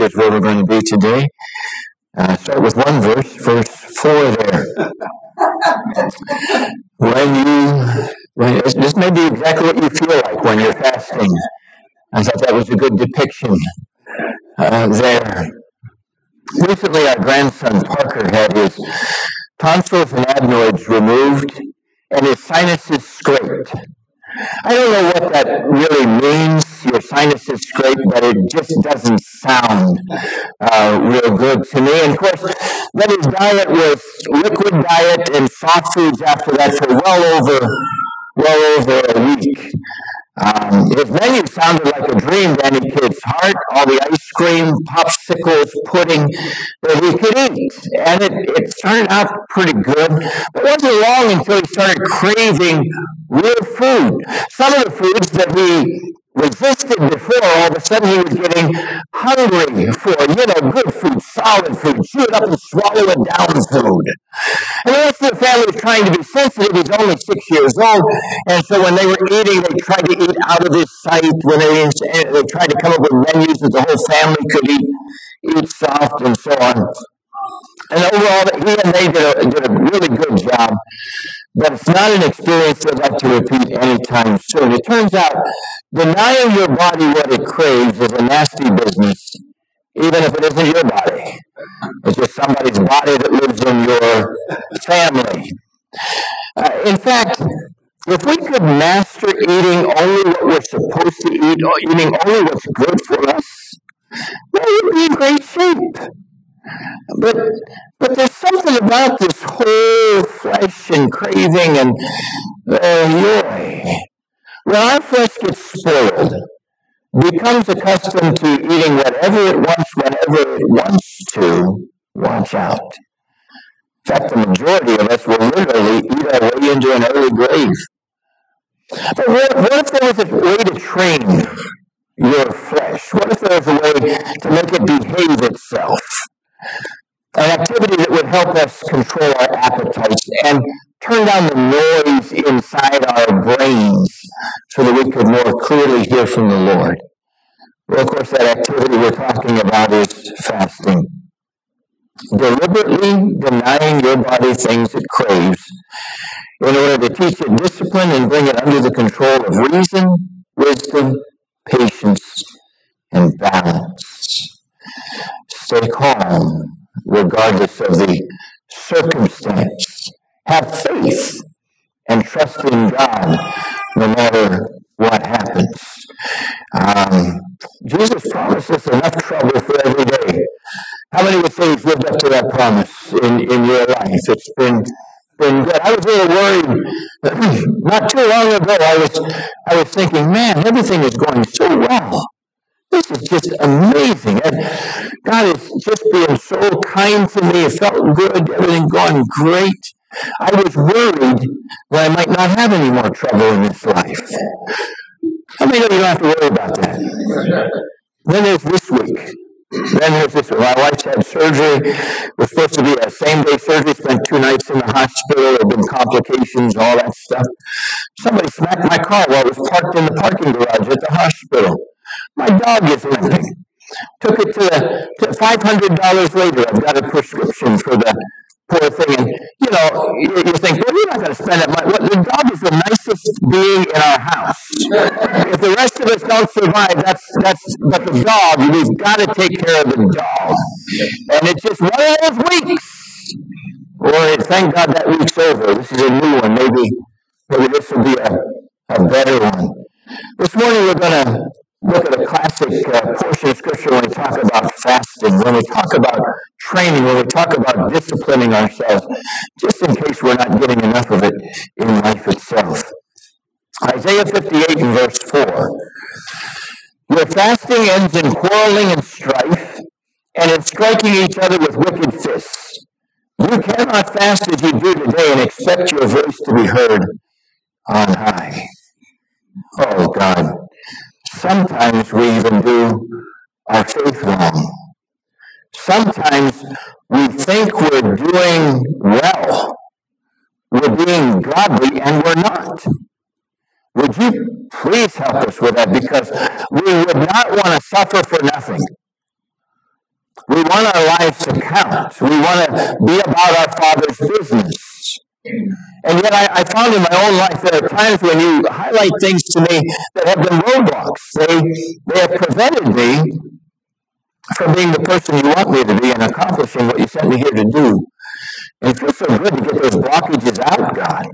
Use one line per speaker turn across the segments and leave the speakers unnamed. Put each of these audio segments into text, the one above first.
is where we're going to be today. Start with one verse 4 there. This may be exactly what you feel like when you're fasting. I thought that was a good depiction there. Recently, our grandson Parker had his tonsils and adenoids removed and his sinuses scraped. I don't know what that really means, your sinuses scraped, but it just doesn't sound real good to me. And of course, then his diet was liquid diet and soft foods after that for well over a week. His menu sounded like a dream to any kid's heart. All the ice cream, popsicles, pudding that he could eat. And it started out pretty good. But it wasn't long until he started craving real food. Some of the foods that he resisted before, all of a sudden he was getting hungry for, good food, solid food, chew it up and swallow it down food. And the rest of the family was trying to be sensitive. He's only 6 years old. And so when they were eating, they tried to eat out of his sight. When they tried to come up with menus that the whole family could eat soft and so on. And overall, he and they did a really good job. But it's not an experience they'd like to repeat anytime soon. It turns out denying your body what it craves is a nasty business, even if it isn't your body. It's just somebody's body that lives in your family. In fact, if we could master eating only what we're supposed to eat, or eating only what's good for us, well, we'd be in great shape. But there's something about this whole flesh and craving and joy. When our flesh gets spoiled, becomes accustomed to eating whatever it wants, whenever it wants to, watch out. In fact, the majority of us will literally eat our way into an early grave. But what if there was a way to train your flesh? What if there was a way to make it behave itself? An activity that would help us control our appetites and turn down the noise inside our brains so that we could more clearly hear from the Lord. Well, of course, that activity we're talking about is fasting. Deliberately denying your body things it craves in order to teach it discipline and bring it under the control of reason, wisdom, patience, and balance. Stay calm regardless of the circumstance. Have faith and trust in God no matter what happens. Jesus promised us enough trouble for every day. How many would say he's lived up to that promise in your life? It's been good. I was a little worried. Not too long ago, I was thinking, man, everything is going so well. This is just amazing. And God is just being so kind to me. It felt good. Everything going great. I was worried that I might not have any more trouble in this life. How many of you don't have to worry about that? Then there's this week. My wife's had surgery. It was supposed to be a same-day surgery. Spent 2 nights in the hospital. There have been complications, all that stuff. Somebody smacked my car while it was parked in the parking garage at the hospital. My dog is limping. Took it to $500 later. I've got a prescription for the poor thing. And, you think, well, you're not going to spend that money. Well, the dog is the nicest being in our house. If the rest of us don't survive, but the dog, we've got to take care of the dog. And it's just one of those weeks. Or thank God that week's over. This is a new one. Maybe this will be a better one. This morning we're going to look at a classic portion of Scripture when we talk about fasting, when we talk about training, when we talk about disciplining ourselves, just in case we're not getting enough of it in life itself. Isaiah 58 and verse 4. Your fasting ends in quarreling and strife, and in striking each other with wicked fists. You cannot fast as you do today and expect your voice to be heard on high. Oh, God. Sometimes we even do our faith wrong. Sometimes we think we're doing well. We're being godly, and we're not. Would you please help us with that? Because we would not want to suffer for nothing. We want our lives to count. We want to be about our Father's business. And yet I found in my own life there are times when you highlight things to me that have been roadblocks. They have prevented me from being the person you want me to be and accomplishing what you sent me here to do. And it feels so good to get those blockages out, God.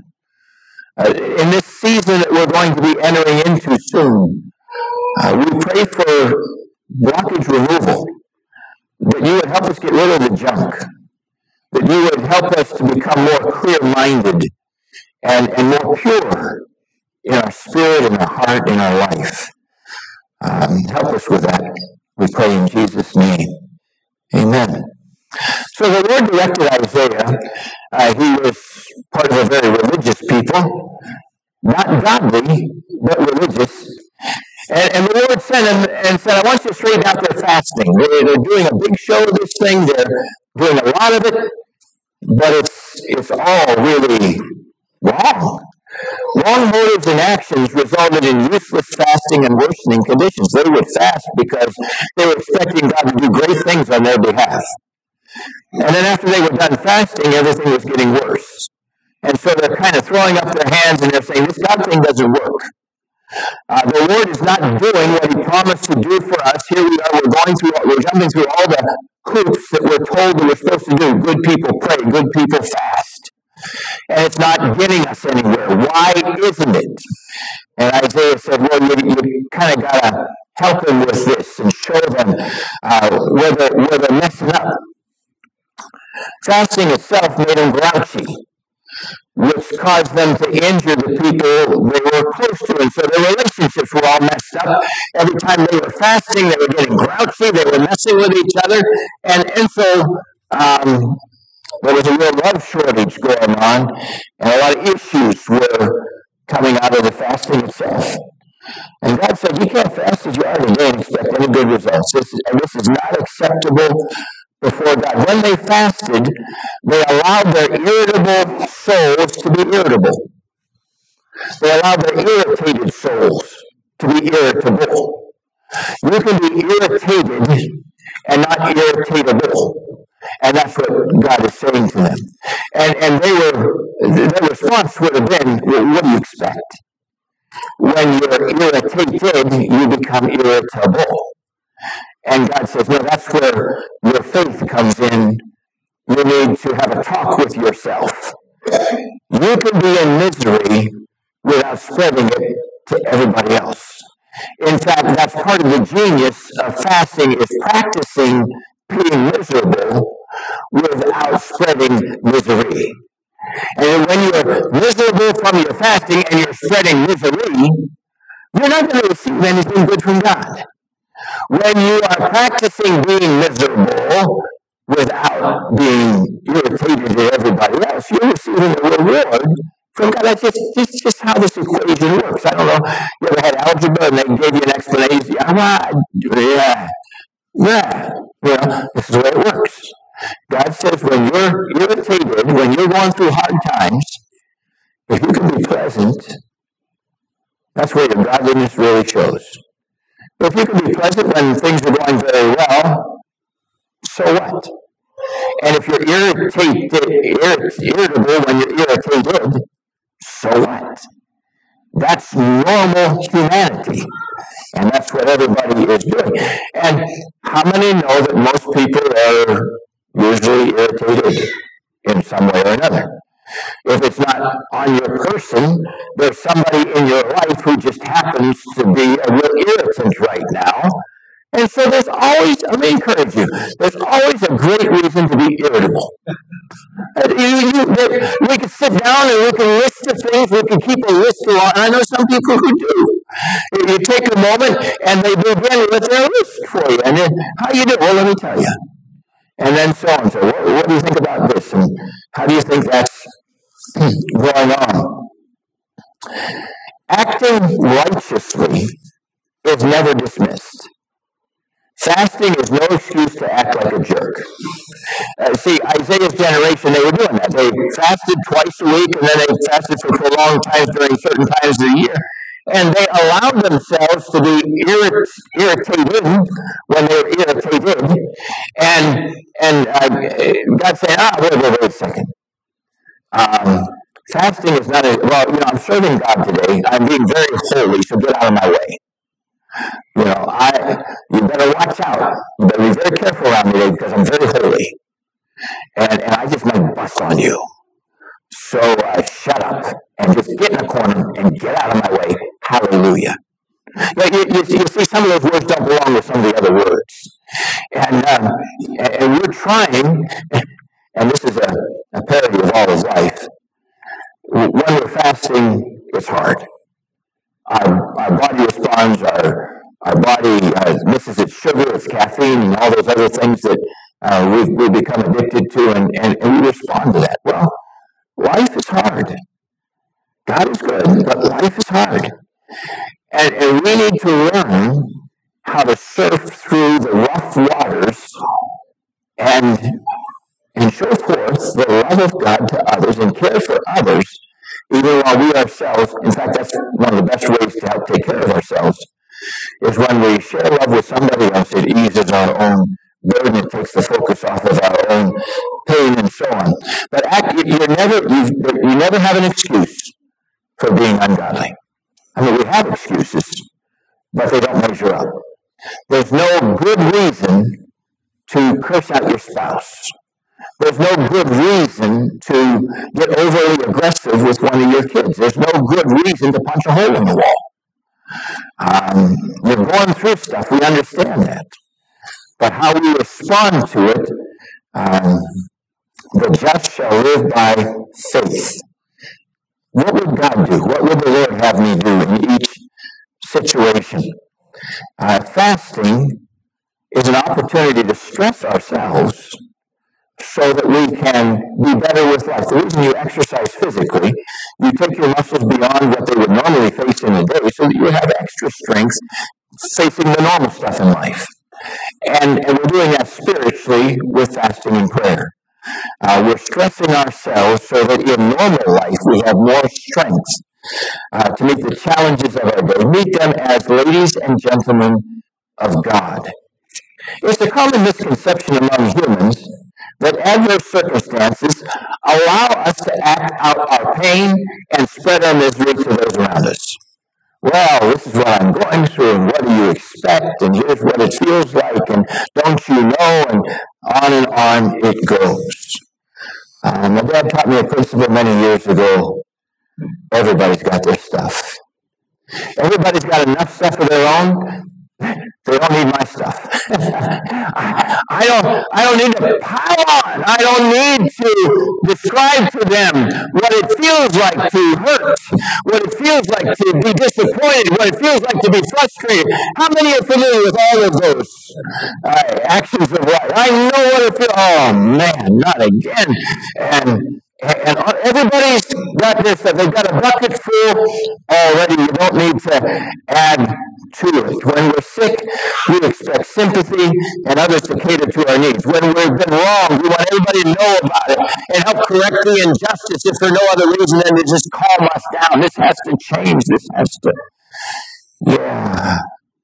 In this season that we're going to be entering into soon, we pray for blockage removal, that you would help us get rid of the junk, that you would help us to become more clear-minded and more pure in our spirit, in our heart, in our life. Help us with that, we pray in Jesus' name. Amen. So the Lord directed Isaiah. He was part of a very religious people, not godly, but religious. And the Lord sent him and said, I want you to straighten out their fasting. They're doing a big show of this thing. They're doing a lot of it, but it's all really wrong. Wrong motives and actions resulted in useless fasting and worsening conditions. They would fast because they were expecting God to do great things on their behalf. And then after they were done fasting, everything was getting worse. And so they're kind of throwing up their hands and they're saying, this God thing doesn't work. The Lord is not doing what he promised to do for us. Here we are, we're jumping through all the hoops that we're told that we're supposed to do. Good people pray, good people fast. And it's not getting us anywhere. Why isn't it? And Isaiah said, well, you kind of got to help them with this and show them where they're messing up. Fasting itself made them grouchy, which caused them to injure the people they were close to. And so their relationships were all messed up. Every time they were fasting, they were getting grouchy. They were messing with each other. And so there was a real love shortage going on. And a lot of issues were coming out of the fasting itself. And God said, you can't fast as you are today and expect any good results. This is not acceptable before God. When they fasted, they allowed their irritable souls to be irritable. They allowed their irritated souls to be irritable. You can be irritated and not irritatable. And that's what God is saying to them. And their response would have been, well, what do you expect? When you're irritated, you become irritable. And God says, no, that's where your faith comes in. You need to have a talk with yourself. You can be in misery without spreading it to everybody else. In fact, that's part of the genius of fasting, is practicing being miserable without spreading misery. And when you're miserable from your fasting and you're spreading misery, you're not going to receive anything good from God. When you are practicing being miserable without being irritated at everybody else, you're receiving a reward from God. That's just how this equation works. I don't know, you ever had algebra and they gave you an explanation? Yeah. You know, this is the way it works. God says when you're irritated, when you're going through hard times, if you can be present, that's where your godliness really shows. If you can be present when things are going very well, so what? And if you're irritable when you're irritated, so what? That's normal humanity. And that's what everybody is doing. And how many know that most people are usually irritated in some way or another? If it's not on your person, there's somebody in your life who just happens to be a real irritant right now. And so there's always, let me encourage you, there's always a great reason to be irritable. We can sit down and we can list the things, we can keep a list along. I know some people who do. You take a moment and they begin with their list for you. And then, how you do? Well, let me tell you. And then so on. So what do you think about this? And how do you think that's going on? Acting righteously is never dismissed. Fasting is no excuse to act like a jerk. See, Isaiah's generation, they were doing that. They fasted twice a week, and then they fasted for prolonged times during certain times of the year. And they allowed themselves to be irritated when they were irritated. And God saying, wait a second. Fasting is not I'm serving God today. I'm being very holy, so get out of my way. You better watch out. You better be very careful around me today because I'm very holy. And I just might bust on you. So shut up and just get in a corner and get out of my way. Hallelujah. You see, some of those words don't belong with some of the other words. And we're trying, and this is a parody of all of life. When we're fasting, it's hard. Our body responds, our body misses its sugar, its caffeine, and all those other things that we've become addicted to, and we respond to that. Well, life is hard. God is good, but life is hard. And we need to learn how to surf through the rough waters and show forth the love of God to others and care for others, even while we ourselves, in fact, that's one of the best ways to help take care of ourselves, is when we share love with somebody else, it eases our own burden, it takes the focus off of our own pain and so on. But you never have an excuse for being ungodly. I mean, we have excuses, but they don't measure up. There's no good reason to curse out your spouse. There's no good reason to get overly aggressive with one of your kids. There's no good reason to punch a hole in the wall. You're going through stuff. We understand that. But how we respond to it, the just shall live by faith. What would God do? What would the Lord have me do in each situation? Fasting is an opportunity to stress ourselves so that we can be better with life. The reason you exercise physically, you take your muscles beyond what they would normally face in a day so that you have extra strength facing the normal stuff in life. And we're doing that spiritually with fasting and prayer. We're stressing ourselves so that in normal life we have more strength to meet the challenges of our day. Meet them as ladies and gentlemen of God. It's a common misconception among humans that adverse circumstances allow us to act out our pain and spread our misery to those around us. Well, this is what I'm going through, and what do you expect, and here's what it feels like, and don't you know, and on it goes. My dad taught me a principle many years ago. Everybody's got their stuff. Everybody's got enough stuff of their own. They don't need my stuff. I don't need to pile on. I don't need to describe to them what it feels like to hurt, what it feels like to be disappointed, what it feels like to be frustrated. How many are familiar with all of those actions of life? I know what it feels. Oh man, not again. And everybody's got this. They've got a bucket full already. You don't need to add to it. When we're sick, we expect sympathy and others to cater to our needs. When we've been wrong, we want everybody to know about it and help correct the injustice if for no other reason than to just calm us down. This has to change. This has to... Yeah.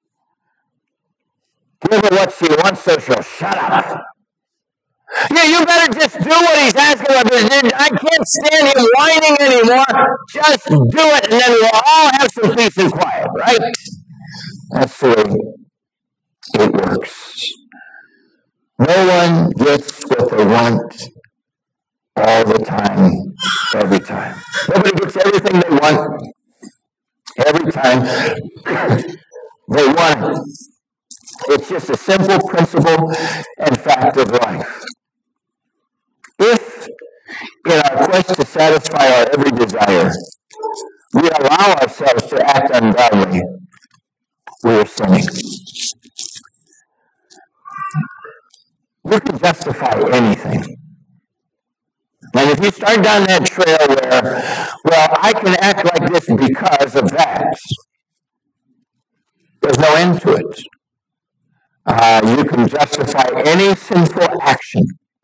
Give her what she wants, so she'll shut up. Yeah, you better just do what he's asking of you. I can't stand him whining anymore. Just do it, and then we'll all have some peace and quiet, right? That's the way it works. No one gets what they want all the time, every time. Nobody gets everything they want every time they want it. It's just a simple principle and fact of life. If, in our quest to satisfy our every desire, we allow ourselves to act ungodly, we are sinning. You can justify anything. And if you start down that trail where, well, I can act like this because of that, there's no end to it. You can justify any sinful action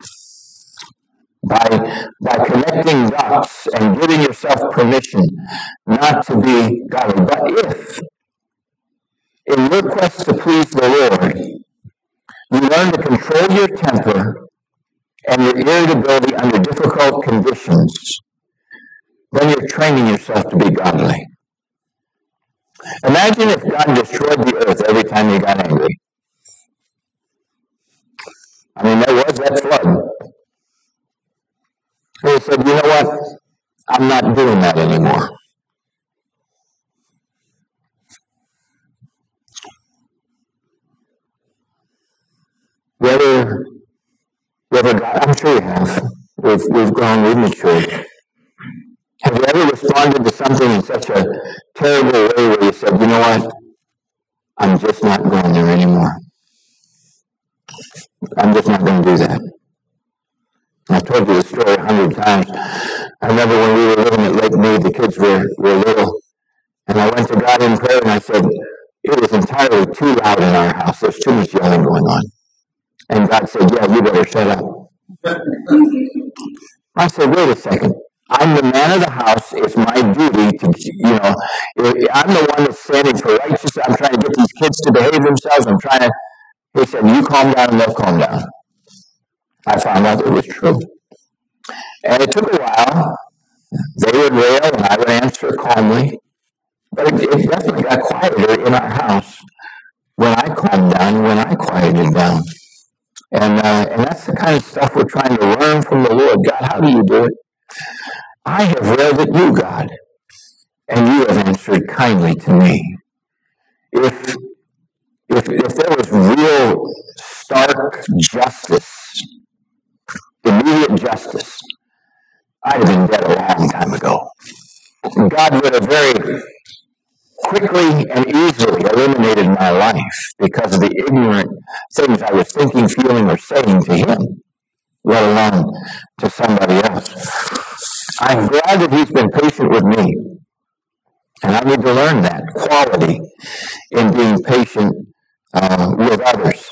by connecting dots and giving yourself permission not to be godly. But if, in your quest to please the Lord, you learn to control your temper and your irritability under difficult conditions, then you're training yourself to be godly. Imagine if God destroyed the earth every time you got angry. I mean, there was that flood. He said, you know what? I'm not doing that anymore. I'm sure you have. We've grown, we've matured. Have you ever responded to something in such a terrible way where you said, you know what? I'm just not going there anymore. I'm just not going to do that. I've told you the story 100 times. I remember when we were living at Lake Mead, the kids were little, and I went to God in prayer and I said, it is entirely too loud in our house. There's too much yelling going on. And God said, yeah, you better shut up. I said, wait a second. I'm the man of the house. It's my duty to, I'm the one that's standing for righteousness. I'm trying to get these kids to behave themselves. He said, you calm down and they'll calm down. I found out it was true. And it took a while. They would rail and I would answer calmly. But it definitely got quieter in our house when I calmed down, when I quieted down. And that's the kind of stuff we're trying to learn from the Lord. God, how do you do it? I have railed at you, God, and you have answered kindly to me. If there was real stark justice, immediate justice, I'd have been dead a long time ago. God would have very quickly and easily eliminated my life because of the ignorant things I was thinking, feeling, or saying to him, let alone to somebody else. I'm glad that he's been patient with me. And I need to learn that quality in being patient with others.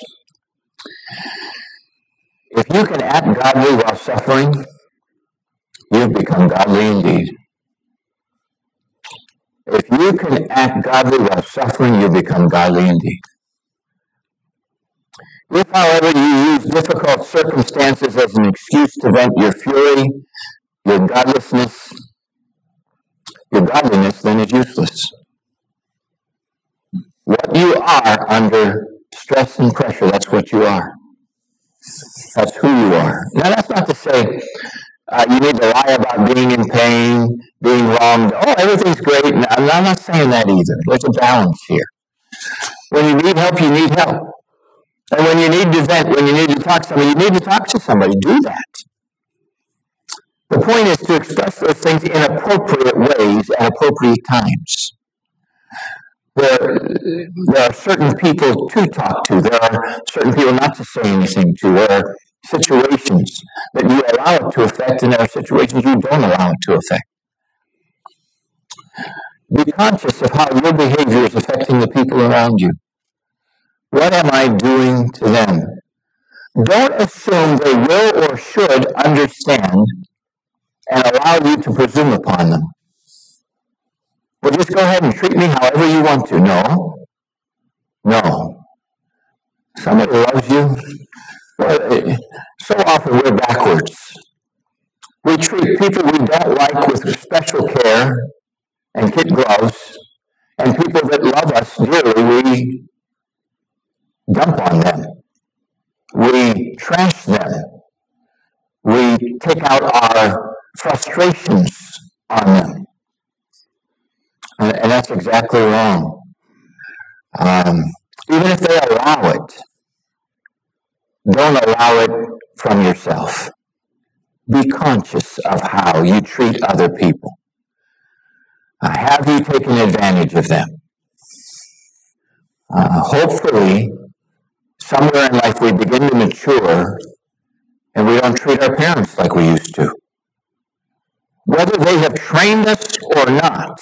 If you can act godly while suffering, you've become godly indeed. If you can act godly while suffering, you become godly indeed. If, however, you use difficult circumstances as an excuse to vent your fury, your godliness then is useless. What you are under stress and pressure, that's what you are. That's who you are. Now, that's not to say you need to lie about being in pain, being wronged. Oh, everything's great. No, I'm not saying that either. There's a balance here. When you need help, you need help. And when you need to vent, when you need to talk to somebody, you need to talk to somebody. Do that. The point is to express those things in appropriate ways at appropriate times. There are certain people to talk to. There are certain people not to say anything to. There are situations that you allow it to affect, and there are situations you don't allow it to affect. Be conscious of how your behavior is affecting the people around you. What am I doing to them? Don't assume they will or should understand and allow you to presume upon them. Well, just go ahead and treat me however you want to. No. Somebody loves you. Well, so often we're backwards. We treat people we don't like with special care and kid gloves, and people that love us dearly, we dump on them. We trash them. We take out our frustrations on them. And that's exactly wrong. Even if they allow it, don't allow it from yourself. Be conscious of how you treat other people. Have you taken advantage of them? Hopefully, somewhere in life we begin to mature and we don't treat our parents like we used to. Whether they have trained us or not.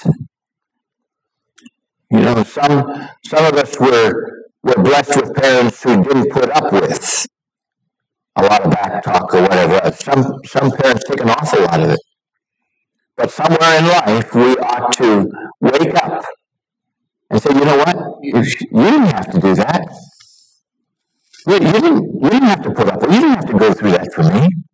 Some of us were blessed with parents who didn't put up with a lot of back talk or whatever. Some parents take an awful lot of it. But somewhere in life, we ought to wake up and say, you know what? You didn't have to do that. You didn't have to put up with it. You didn't have to go through that for me.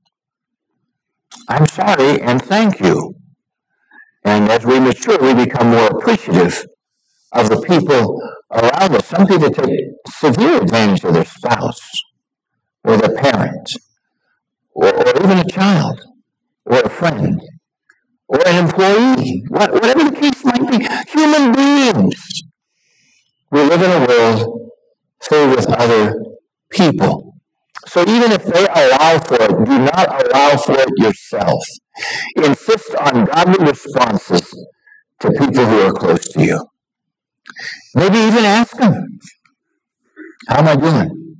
I'm sorry and thank you. And as we mature, we become more appreciative of the people around us. Some people take severe advantage of their spouse or their parent or even a child or a friend or an employee, whatever the case might be. Human beings. We live in a world filled with other people. So even if they allow for it, do not allow for it yourself. Insist on godly responses to people who are close to you. Maybe even ask them, how am I doing?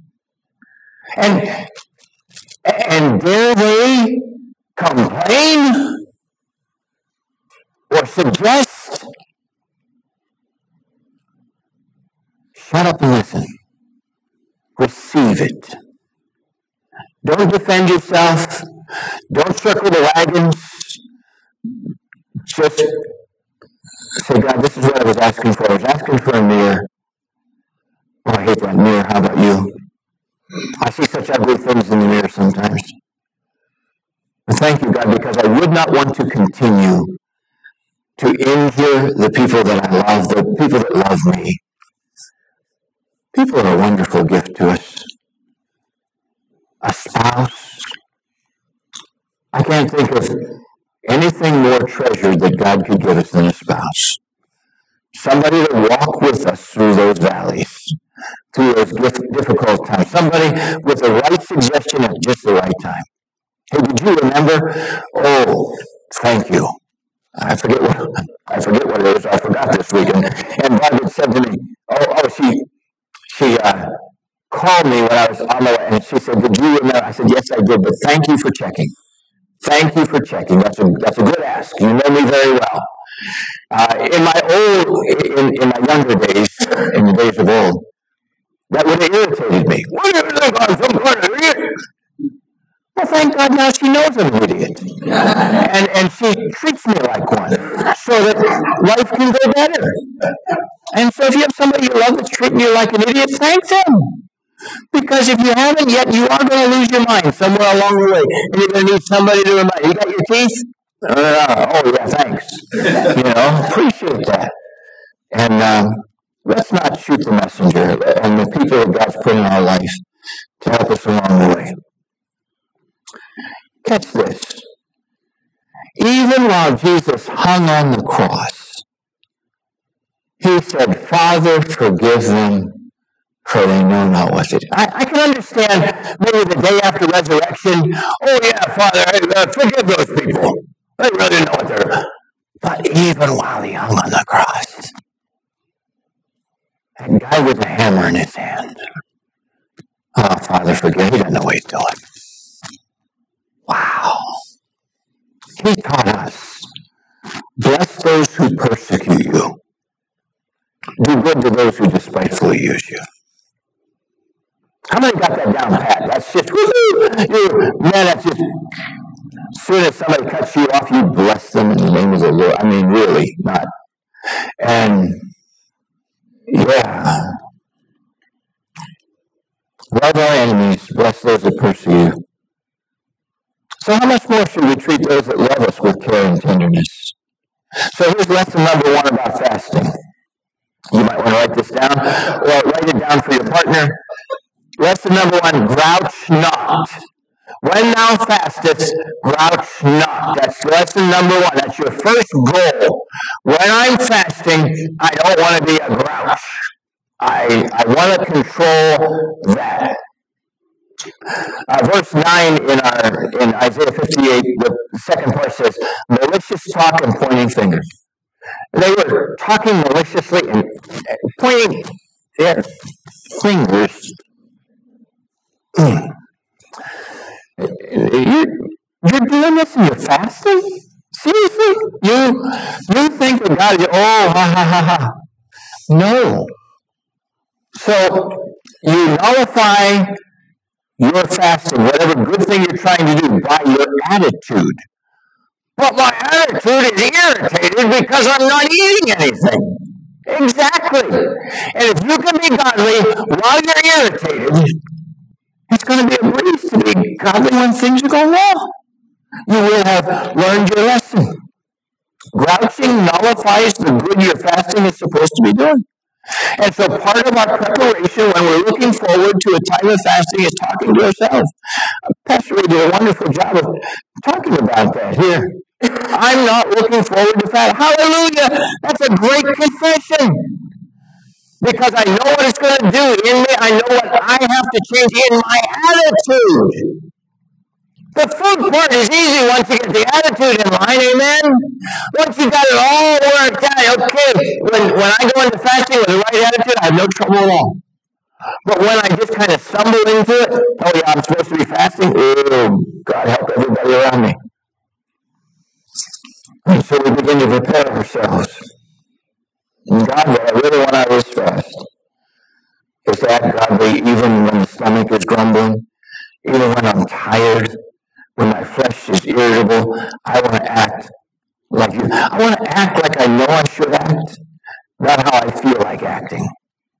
And dare they complain or suggest? Shut up and listen. Receive it. Don't defend yourself. Don't circle the wagons. Just say, God, this is what I was asking for. I was asking for a mirror. Oh, I hate that mirror. How about you? I see such ugly things in the mirror sometimes. But thank you, God, because I would not want to continue to injure the people that I love, the people that love me. People are a wonderful gift to us. A spouse. I can't think of anything more treasured that God could give us than a spouse. Somebody to walk with us through those valleys, through those difficult times. Somebody with the right suggestion at just the right time. Hey, did you remember? Oh, thank you. I forget what it is. I forgot this weekend. And Margaret said to me, she called me when I was on the way, and she said, did you remember? I said, yes, I did, but thank you for checking. Thank you for checking. That's a good ask. You know me very well. In my younger days, in the days of old, that would have irritated me. What do you think I'm some kind of idiot? Well, thank God now she knows I'm an idiot. And she treats me like one so that life can go better. And so if you have somebody you love that's treating you like an idiot, thank them. Because if you haven't yet, you are going to lose your mind somewhere along the way. And you're going to need somebody to remind you. You got your teeth? Oh, yeah, thanks. Appreciate that. And let's not shoot the messenger and the people that God's put in our life to help us along the way. Catch this. Even while Jesus hung on the cross, he said, Father, forgive them, for they know not what they do. I can understand maybe the day after resurrection, oh yeah, Father, forgive those people. They really know what they're doing. But even while he hung on the cross, that guy with the hammer in his hand, oh, Father, forgive him. He doesn't know what he's doing. Wow. He taught us, bless those who persecute you. Do good to those who despitefully use you. How many got that down pat? That's just, that's just, as soon as somebody cuts you off, you bless them in the name of the Lord. I mean, really, not. And, yeah. Love our enemies, bless those that persecute you. So how much more should we treat those that love us with care and tenderness? So here's lesson number 1 about fasting. You might want to write this down, or write it down for your partner. Lesson number 1, grouch not. When thou fastest, grouch not. That's lesson number 1. That's your first goal. When I'm fasting, I don't want to be a grouch. I want to control that. Verse 9 in Isaiah 58, the second part says, malicious talk and pointing fingers. They were talking maliciously and pointing their fingers. You're doing this and you're fasting? Seriously? You think that God is, oh, ha, ha, ha, ha. No. So you nullify your fasting, whatever good thing you're trying to do, by your attitude. But my attitude is irritated because I'm not eating anything. Exactly. And if you can be godly while you're irritated, it's going to be a breeze to be godly when things are going well. You will have learned your lesson. Grouching nullifies the good your fasting is supposed to be doing. And so part of our preparation when we're looking forward to a time of fasting is talking to ourselves. Pastor Ray did a wonderful job of talking about that here. I'm not looking forward to fasting. Hallelujah! That's a great confession. Because I know what it's going to do in me. I know what I have to change in my attitude. The food part is easy once you get the attitude in line, amen? Once you got it all worked out, okay, when I go into fasting with the right attitude, I have no trouble at all. But when I just kind of stumble into it, oh yeah, I'm supposed to be fasting, oh, God help everybody around me. And so we begin to prepare ourselves. And God, what I really want out of this fast is that, God, even when the stomach is grumbling, even when I'm tired, when my flesh is irritable, I want to act like you. I want to act like I know I should act, not how I feel like acting.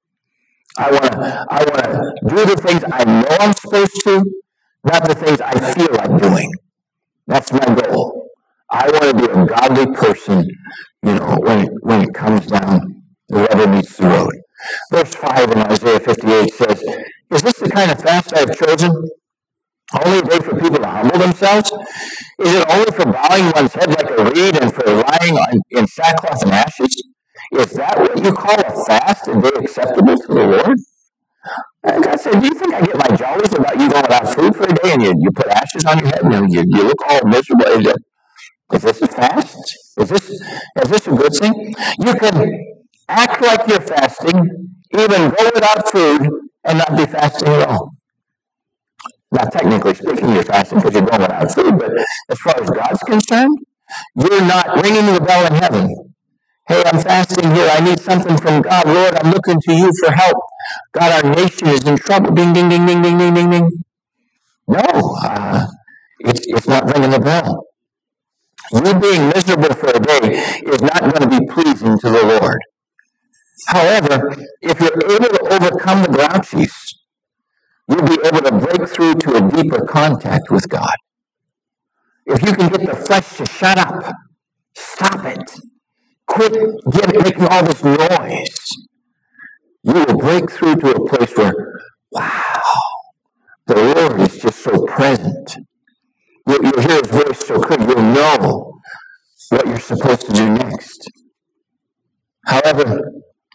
I want to do the things I know I'm supposed to, not the things I feel like doing. That's my goal. I want to be a godly person, when it comes down, the rubber meets the road. Verse 5 in Isaiah 58 says, "Is this the kind of fast I have chosen? Only a day for people to humble themselves? Is it only for bowing one's head like a reed and for lying in sackcloth and ashes? Is that what you call a fast, a day acceptable to the Lord?" And God said, do you think I get my jollies about you going without food for a day and you put ashes on your head and you look all miserable? Is this a fast? Is this a good thing? You can act like you're fasting, even go without food, and not be fasting at all. Not technically speaking, you're fasting because you're going without food, but as far as God's concerned, you're not ringing the bell in heaven. Hey, I'm fasting here. I need something from God. Lord, I'm looking to you for help. God, our nation is in trouble. Ding, ding, ding, ding, ding, ding, ding, ding. No, it's not ringing the bell. You being miserable for a day is not going to be pleasing to the Lord. However, if you're able to overcome the grouchies, you'll be able to break through to a deeper contact with God. If you can get the flesh to shut up, stop it, quit making all this noise, you will break through to a place where, wow, the Lord is just so present. You'll hear his voice so clear, you'll know what you're supposed to do next. However,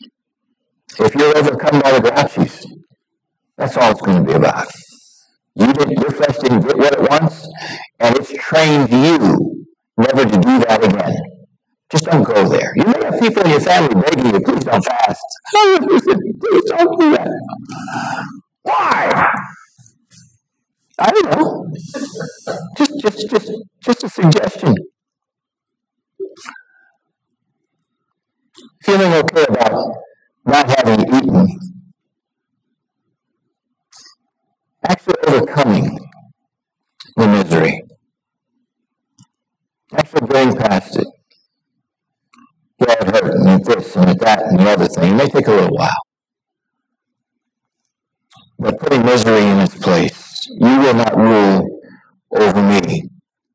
if you're overcome by the grouchies, that's all it's going to be about. Your flesh didn't get what it wants, and it's trained you never to do that again. Just don't go there. You may have people in your family begging you, please don't fast. Please don't do that. Why? I don't know. Just a suggestion. Feeling okay about not having eaten. Actually overcoming the misery. Actually going past it. Yeah, it hurt, and this, and that, and the other thing. It may take a little while. But putting misery in its place, you will not rule over me.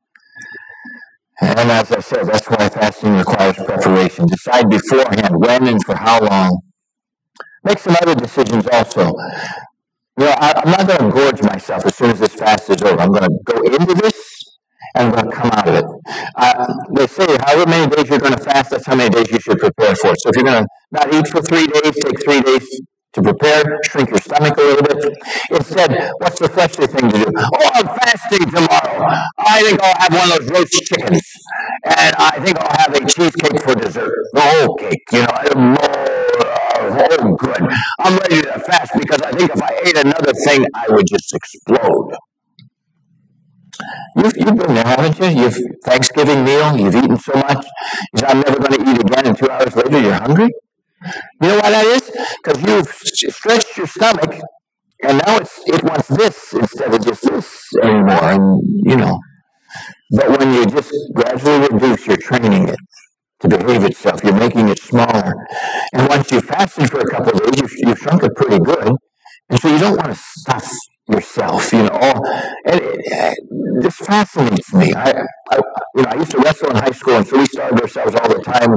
And as I said, that's why fasting requires preparation. Decide beforehand when and for how long. Make some other decisions also. I'm not going to gorge myself as soon as this fast is over. I'm going to go into this, and I'm going to come out of it. They say however many days you're going to fast, that's how many days you should prepare for it. So if you're going to not eat for 3 days, take 3 days to prepare, shrink your stomach a little bit. Instead, what's the fleshly thing to do? Oh, I'm fasting tomorrow. I think I'll have one of those roast chickens. And I think I'll have a cheesecake for dessert. The whole cake, oh, good. I'm ready to fast because I think if I ate another thing, I would just explode. You've been there, haven't you? You've Thanksgiving meal, you've eaten so much, you say, I'm never going to eat again, and 2 hours later you're hungry? You know why that is? Because you've stretched your stomach, and now it wants this instead of just this anymore, and But when you just gradually reduce, you're training it to behave itself. You're making it smaller. And once you fasted for a couple of days, you've shrunk it pretty good. And so you don't want to stuff yourself, And this fascinates me. I used to wrestle in high school, and so we starved ourselves all the time.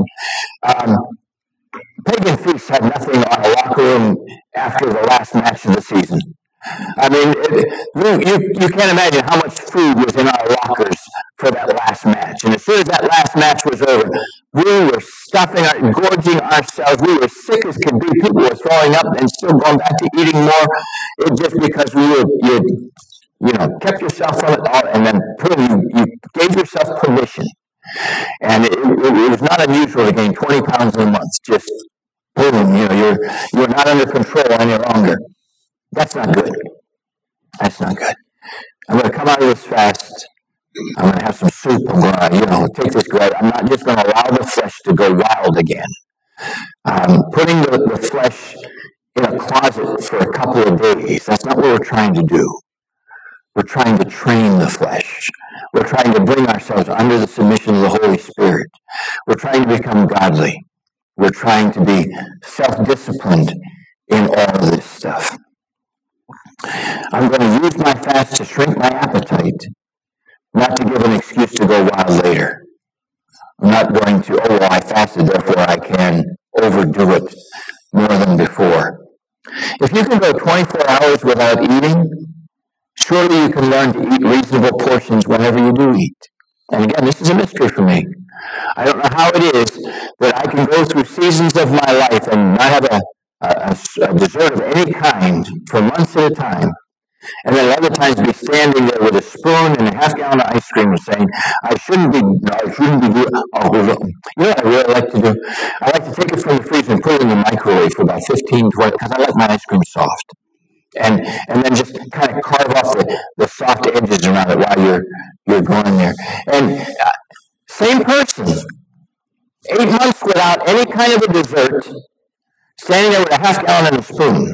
Pagan feasts had nothing on a locker room after the last match of the season. I mean, you can't imagine how much food was in our lockers for that last match. And as soon as that last match was over, we were gorging ourselves. We were sick as could be. People were throwing up and still going back to eating more. Just because you kept yourself from it all, and then you gave yourself permission. And it was not unusual to gain 20 pounds in a month. Just boom, you're not under control any longer. That's not good. That's not good. I'm going to come out of this fast. I'm going to have some soup. I'm going to, take this bread. I'm not just going to allow the flesh to go wild again. Putting the flesh in a closet for a couple of days, that's not what we're trying to do. We're trying to train the flesh. We're trying to bring ourselves under the submission of the Holy Spirit. We're trying to become godly. We're trying to be self-disciplined in all of this stuff. I'm going to use my fast to shrink my appetite, not to give an excuse to go wild later. I'm not going to, I fasted, therefore I can overdo it more than before. If you can go 24 hours without eating, surely you can learn to eat reasonable portions whenever you do eat. And again, this is a mystery for me. I don't know how it is that I can go through seasons of my life and not have a dessert of any kind for months at a time, and then other times be standing there with a spoon and a half-gallon of ice cream and saying, I shouldn't be doing, you know what I really like to do? I like to take it from the freezer and put it in the microwave for about 15, 20, because I like my ice cream soft. And then just kind of carve off the soft edges around it while you're going there. And same person, 8 months without any kind of a dessert, standing there with a half-gallon and a spoon.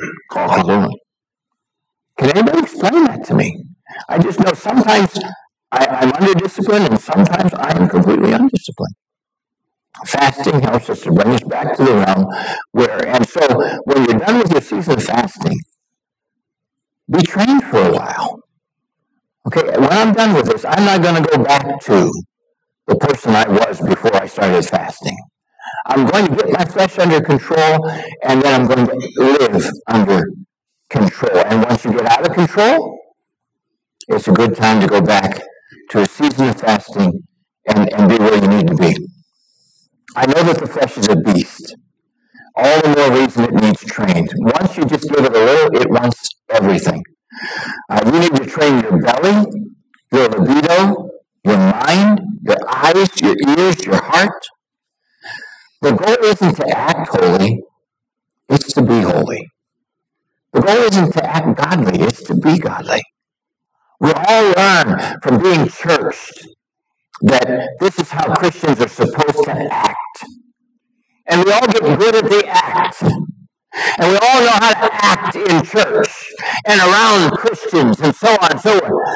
Can anybody explain that to me? I just know sometimes I'm under discipline and sometimes I am completely undisciplined. Fasting helps us to bring us back to the realm and so when you're done with your season of fasting, be trained for a while. Okay, when I'm done with this, I'm not going to go back to the person I was before I started fasting. I'm going to get my flesh under control, and then I'm going to live under control. And once you get out of control, it's a good time to go back to a season of fasting and be where you need to be. I know that the flesh is a beast. All the more reason it needs trained. Once you just give it a little, it wants everything. You need to train your belly, your libido, your mind, your eyes, your ears, your heart. The goal isn't to act holy, it's to be holy. The goal isn't to act godly, it's to be godly. We all learn from being churched that this is how Christians are supposed to act. And we all get good at the act. And we all know how to act in church and around Christians and so on and so on.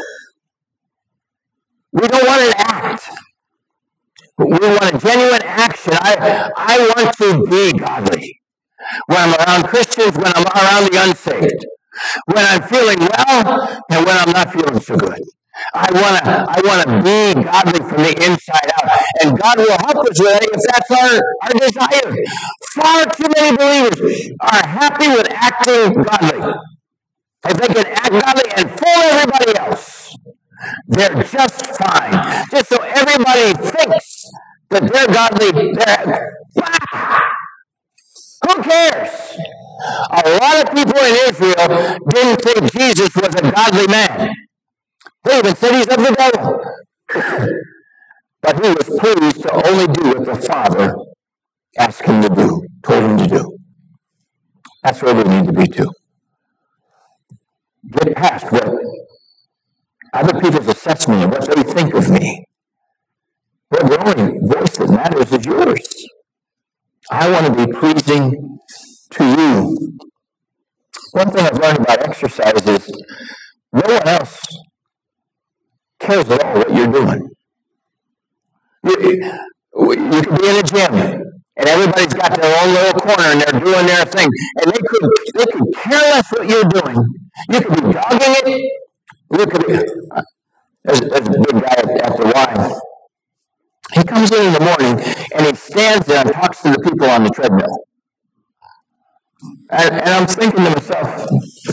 We don't want an act. We want a genuine action. I want to be godly. When I'm around Christians, when I'm around the unsaved. When I'm feeling well and when I'm not feeling so good. I want to be godly from the inside out. And God will help us with it if that's our desire. Far too many believers are happy with acting godly. If they can act godly and fool everybody else, they're just fine. Just so everybody thinks that they're godly. Who cares? A lot of people in Israel didn't think Jesus was a godly man. They even said he's of the devil. But he was pleased to only do what the Father asked him to do, told him to do. That's where we need to be too. Get past what other people's assessment of what they think of me. Well, the only voice that matters is yours. I want to be pleasing to you. One thing I've learned about exercise is no one else cares at all what you're doing. You could be in a gym, and everybody's got their own little corner, and they're doing their thing, and they could care less what you're doing. You could be dogging it. You could be, there's a stands there and talks to the people on the treadmill. And I'm thinking to myself,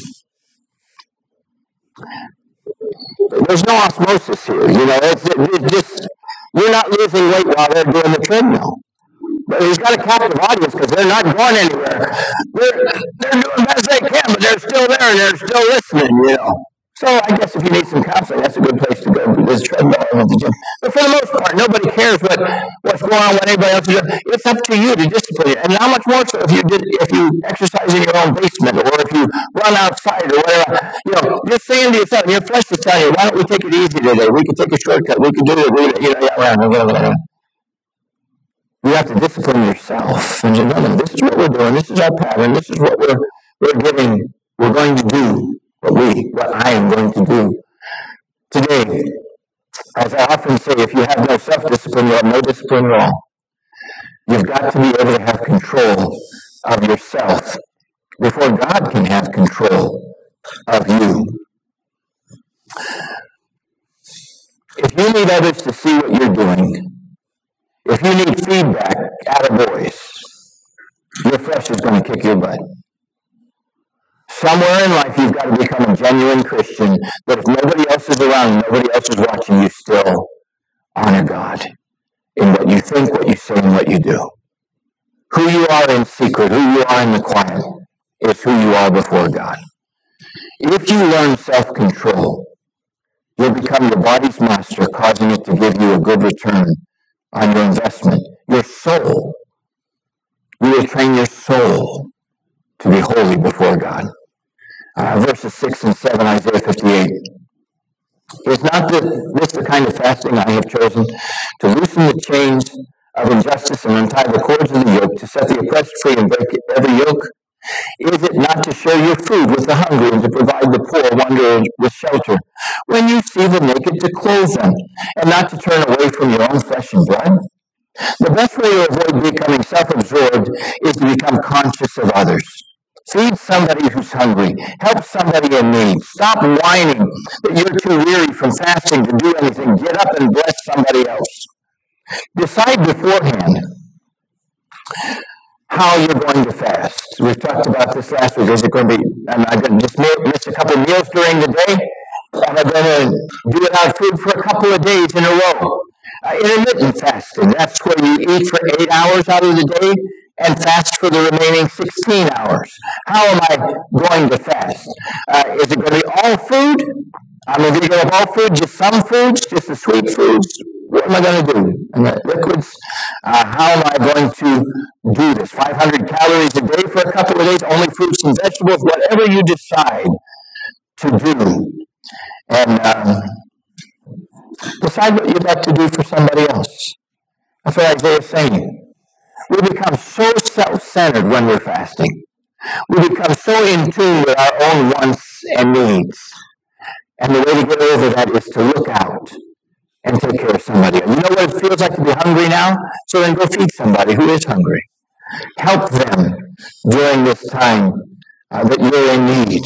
there's no osmosis here. It's just, you're not losing weight while they're doing the treadmill. But he's got a captive audience because they're not going anywhere. They're doing the best they can, but they're still there and they're still listening, So I guess if you need some counseling, that's a good place to go. There's a treadmill at the gym. But for the most part, nobody cares what's going on, what anybody else is doing. It's up to you to discipline it. And how much more so if you exercise in your own basement or if you run outside or whatever. Just saying to yourself, your flesh is telling you, why don't we take it easy today? We could take a shortcut. We could do it. You have to discipline yourself and say, no, this is what we're doing. This is our pattern. This is what we're going to do. What I am going to do today. As I often say, if you have no self-discipline, you have no discipline at all. You've got to be able to have control of yourself before God can have control of you. If you need others to see what you're doing, if you need feedback out of voice, your flesh is going to kick your butt. Somewhere in life, you've got to become a genuine Christian, that if nobody else is around, nobody else is watching, you still honor God in what you think, what you say, and what you do. Who you are in secret, who you are in the quiet, is who you are before God. If you learn self-control, you'll become your body's master, causing it to give you a good return on your investment. Your soul. You will train your soul to be holy before God. Verses 6 and 7, Isaiah 58. Is not this the kind of fasting I have chosen, to loosen the chains of injustice and untie the cords of the yoke, to set the oppressed free and break every yoke? Is it not to share your food with the hungry and to provide the poor wanderer with shelter? When you see the naked, to clothe them, and not to turn away from your own flesh and blood? The best way to avoid becoming self-absorbed is to become conscious of others. Feed somebody who's hungry. Help somebody in need. Stop whining that you're too weary from fasting to do anything. Get up and bless somebody else. Decide beforehand how you're going to fast. We talked about this last week. Is it going to be, am I going to just miss a couple of meals during the day? Am I going to do without food for a couple of days in a row? Intermittent fasting. That's where you eat for 8 hours out of the day and fast for the remaining 16 hours. How am I going to fast? Is it going to be all food? I'm going to give up all food, just some foods, just the sweet foods? What am I going to do? And the liquids? How am I going to do this? 500 calories a day for a couple of days, only fruits and vegetables, whatever you decide to do. And decide what you'd like to do for somebody else. That's what Isaiah is saying. We become so self-centered when we're fasting. We become so in tune with our own wants and needs. And the way to get over that is to look out and take care of somebody. You know what it feels like to be hungry now? So then go feed somebody who is hungry. Help them during this time that you're in need.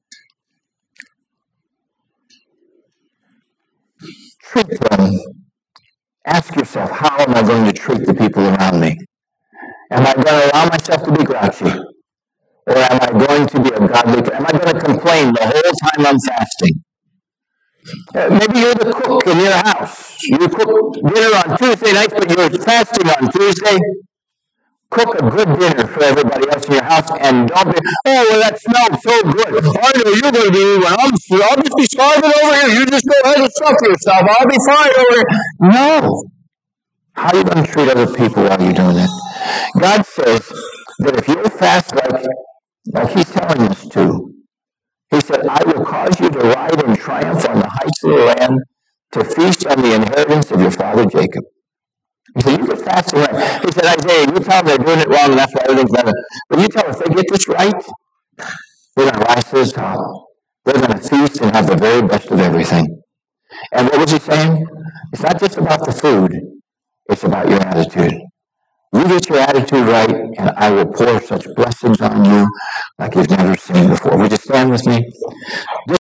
Treat them. Ask yourself, how am I going to treat the people around me? Am I going to allow myself to be grouchy? Or am I going to be a godly? Am I going to complain the whole time I'm fasting? Maybe you're the cook in your house. You cook dinner on Tuesday night, but you're fasting on Tuesday. Cook a good dinner for everybody else in your house, and don't be, oh, well, that smells so good. I know you're going to be eating. I'll just be starving over here. You just go ahead and stuff yourself. I'll be fine over here. No. How are you going to treat other people while you're doing that? God says that if you fast like He's telling us to, He said, I will cause you to ride in triumph on the heights of the land, to feast on the inheritance of your father Jacob. He said, you get fasting right. He said, Isaiah, you tell them they're doing it wrong, and that's why everything's better. But you tell them if they get this right, they're going to rise to the top. They're going to feast and have the very best of everything. And what was He saying? It's not just about the food. It's about your attitude. You get your attitude right, and I will pour such blessings on you like you've never seen before. Would you stand with me?